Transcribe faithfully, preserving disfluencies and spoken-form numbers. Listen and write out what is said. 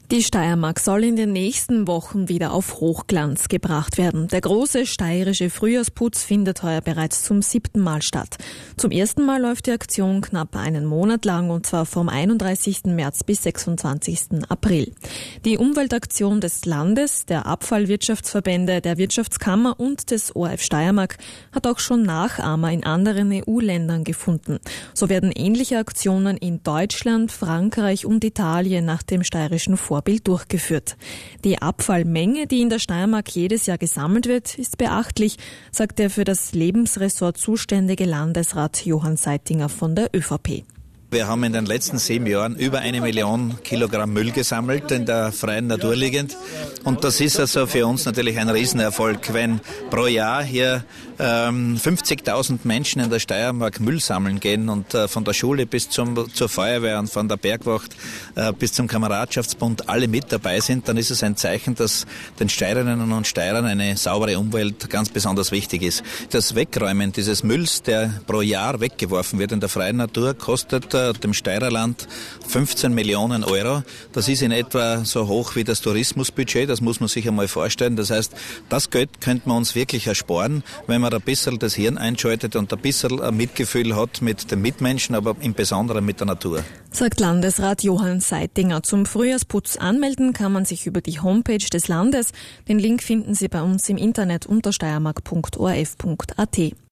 Die Steiermark soll in den nächsten Wochen wieder auf Hochglanz gebracht werden. Der große steirische Frühjahrsputz findet heuer bereits zum siebten Mal statt. Zum ersten Mal läuft die Aktion knapp einen Monat lang, und zwar vom einunddreißigsten März bis sechsundzwanzigsten April. Die Umweltaktion des Landes, der Abfallwirtschaftsverbände, der Wirtschaftskammer und des O R F Steiermark hat auch schon Nachahmer in anderen E U-Ländern gefunden. So werden ähnliche Aktionen in Deutschland, Frankreich und Italien nach dem steirischen Vorbild durchgeführt. Die Abfallmenge, die in der Steiermark jedes Jahr gesammelt wird, ist beachtlich, sagt der für das Lebensressort zuständige Landesrat Johann Seitinger von der ÖVP. Wir haben in den letzten sieben Jahren über eine Million Kilogramm Müll gesammelt, in der freien Natur liegend. Und das ist also für uns natürlich ein Riesenerfolg, wenn pro Jahr hier ähm, fünfzigtausend Menschen in der Steiermark Müll sammeln gehen und äh, von der Schule bis zum, zur Feuerwehr und von der Bergwacht äh, bis zum Kameradschaftsbund alle mit dabei sind. Dann ist es ein Zeichen, dass den Steirerinnen und Steirern eine saubere Umwelt ganz besonders wichtig ist. Das Wegräumen dieses Mülls, der pro Jahr weggeworfen wird in der freien Natur, kostet dem Steirerland fünfzehn Millionen Euro. Das ist in etwa so hoch wie das Tourismusbudget, das muss man sich einmal vorstellen. Das heißt, das Geld könnte man uns wirklich ersparen, wenn man ein bisschen das Hirn einschaltet und ein bisschen ein Mitgefühl hat mit den Mitmenschen, aber im Besonderen mit der Natur. Sagt Landesrat Johann Seitinger. Zum Frühjahrsputz anmelden kann man sich über die Homepage des Landes. Den Link finden Sie bei uns im Internet unter steiermark punkt o r f punkt a t.